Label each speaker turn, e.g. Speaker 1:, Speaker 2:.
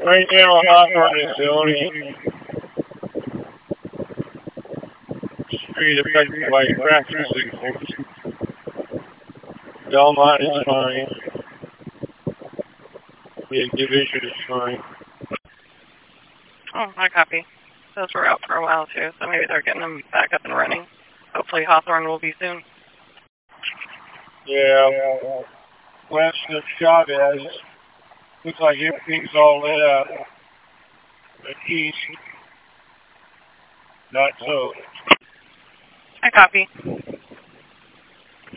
Speaker 1: Right now, Hawthorne is the only street affected by fracture signals. Belmont is fine. The division is fine.
Speaker 2: Oh, I copy. Those were out for a while too, so maybe they're getting them back up and running. Hopefully Hawthorne will be soon.
Speaker 1: Yeah, west of Chavez, looks like everything's all lit up. But east, not so.
Speaker 2: I copy.